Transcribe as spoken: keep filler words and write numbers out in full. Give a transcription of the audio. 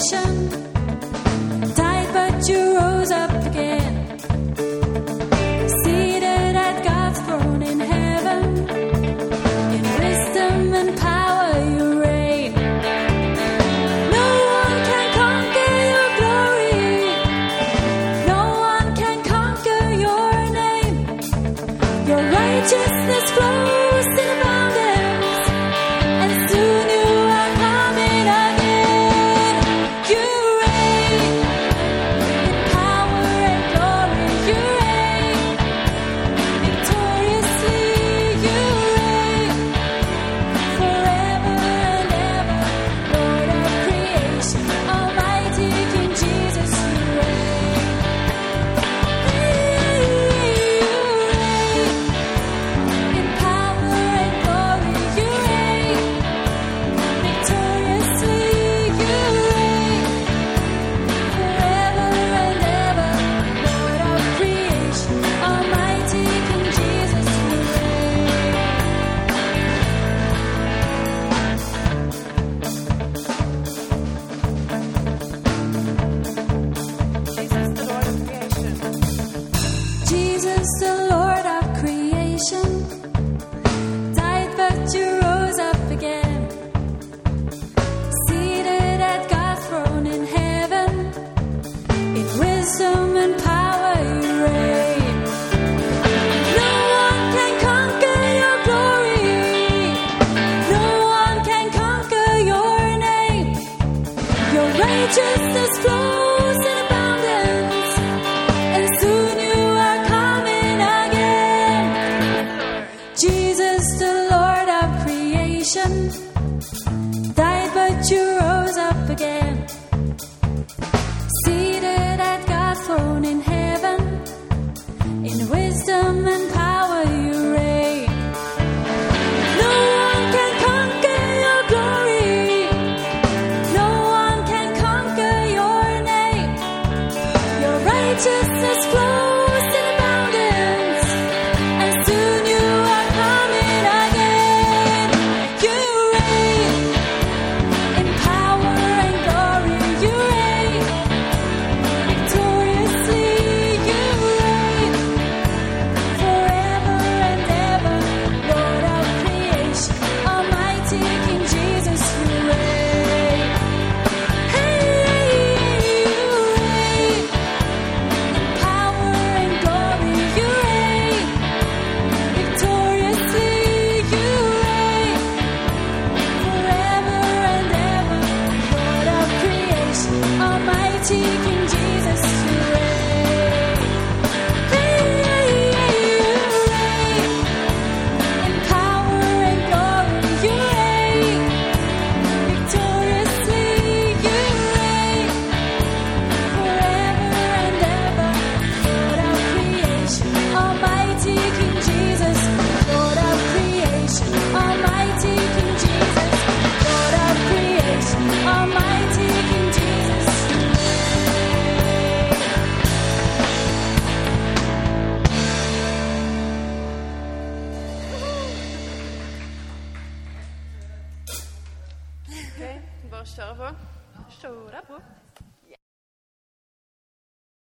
creation. Died, but you rose up again. Seated at God's throne in heaven. In wisdom and power you reign. No one can conquer your glory. No one can conquer your name. Your righteousness flows in abundance, and soon you are coming again. You reign in power and glory. You reign victoriously. You reign forever and ever, Lord of creation, Almighty King Jesus. You reign. You reign in power and glory. You reign victoriously. You reign forever and ever, Lord of creation, Almighty King Jesus. You reign. Jesus, the Lord of creation. Jesus, the Lord of creation, died but you rose up again. Seated at God's throne in heaven, in wisdom and power you reign. No one can conquer your glory. No one can conquer your name. Your righteousness flows in abundance, and soon you are coming again. Jesus, the Lord of creation, died but you rose up again. Seated at God's throne in heaven, in wisdom and power you reign. No one can conquer your glory. No one can conquer your name. Your righteousness flows in abundance, and soon you are coming again. You reign in power and glory. You reign victoriously. You reign forever and ever, Lord of creation, Almighty King Jesus. You reign. Hey, you reign in power and glory. You reign victoriously. You reign forever and ever, Lord of creation, Almighty King